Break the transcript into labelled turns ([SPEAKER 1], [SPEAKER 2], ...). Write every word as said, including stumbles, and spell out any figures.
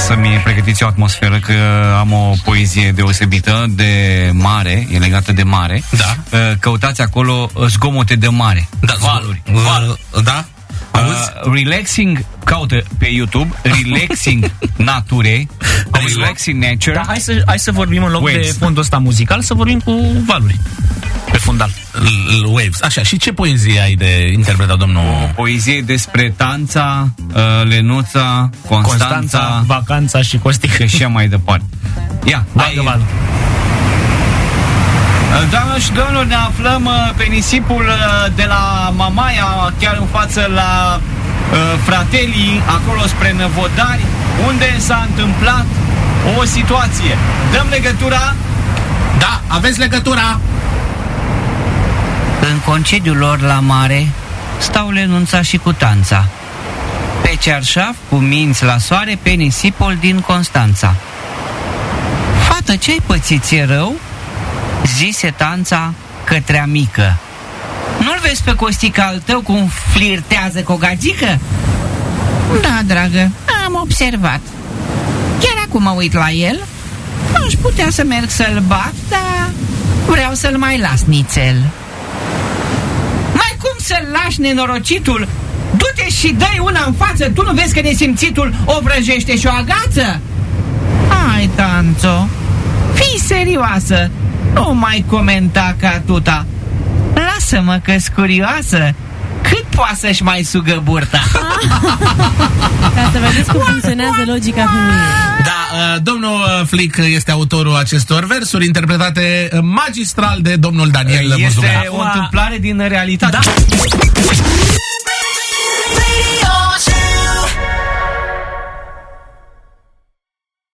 [SPEAKER 1] să-mi pregătiți o atmosferă, că am o poezie deosebită de mare, e legată de mare.
[SPEAKER 2] Da.
[SPEAKER 1] Căutați acolo zgomote de mare.
[SPEAKER 2] Da,
[SPEAKER 1] valuri.
[SPEAKER 2] Val, da?
[SPEAKER 1] Uh, relaxing, caută pe YouTube Relaxing Nature, Relaxing Nature.
[SPEAKER 3] Da, hai să, hai să vorbim în loc
[SPEAKER 1] Waves.
[SPEAKER 3] de fondul ăsta muzical, să vorbim cu valuri pe fundal.
[SPEAKER 2] Waves. Așa, și ce poezie ai de interpretat, domnul?
[SPEAKER 1] O poezie despre Tanța, uh, Lenuța, Constanța,
[SPEAKER 3] Constanța, Vacanța și Costică.
[SPEAKER 1] și așa mai departe. Ia,
[SPEAKER 3] Bagă valul.
[SPEAKER 1] Doamnelor și domnilor, ne aflăm uh, pe nisipul uh, de la Mamaia, chiar în față la uh, Fratelii, acolo spre Năvodari, unde s-a întâmplat o situație. Dăm legătura?
[SPEAKER 2] Da, aveți legătura?
[SPEAKER 4] În concediul lor la mare stau Lenuța și cu Tanța, pe cearșaf cu minți la soare pe nisipul din Constanța. Fată, ce-ai pățit, ție rău? Zise Tanța către amică. Nu-l vezi pe Costică al tău cum flirtează cu o gagică? Da, dragă, am observat. Chiar acum mă uit la el. Aș putea să merg să-l bat, dar vreau să-l mai las nițel. Mai cum să-l lași, nenorocitul? Du-te și dă-i una în față. Tu nu vezi că nesimțitul o vrăjește și o agață? Hai, Tanțo, fii serioasă. Nu mai comenta ca tuta. Lasă-mă că-s curioasă. Cât poate să-și mai sugă burta?
[SPEAKER 5] Ca să vedeți cum funcționează logica femeii.
[SPEAKER 2] Da, uh, domnul Flic este autorul acestor versuri, interpretate magistral de domnul Daniel Buzumea.
[SPEAKER 1] Este o întâmplare din realitate.
[SPEAKER 3] Da.